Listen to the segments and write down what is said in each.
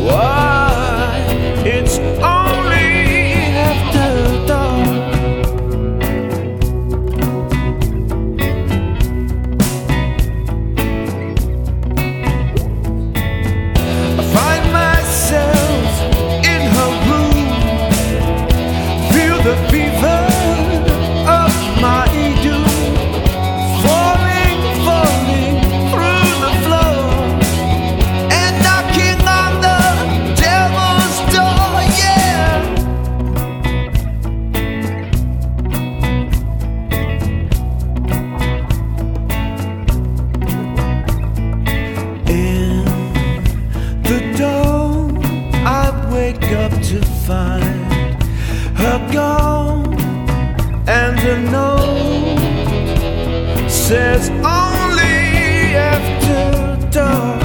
Why? It's only after dark. I find myself in her room, feel the fever of my doom, falling through the floor, and knocking on the devil's door, yeah. In the dawn, I wake up to find her gone, and a note says only after dark.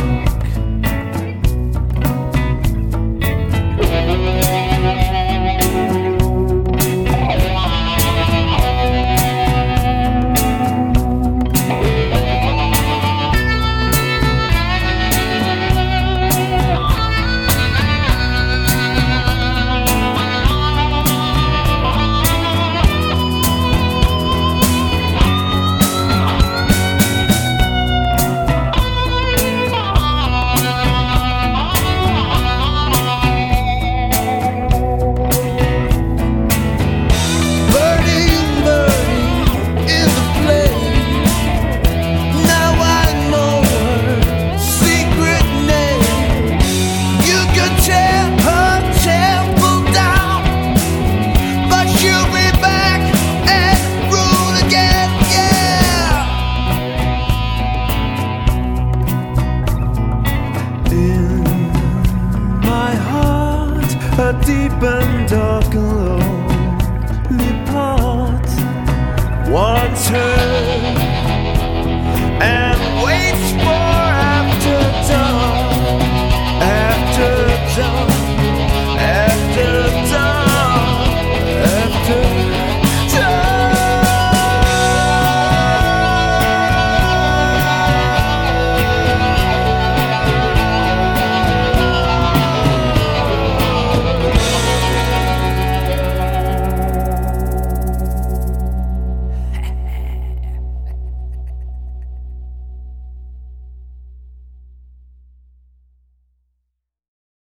A deep and dark and lonely part, once heard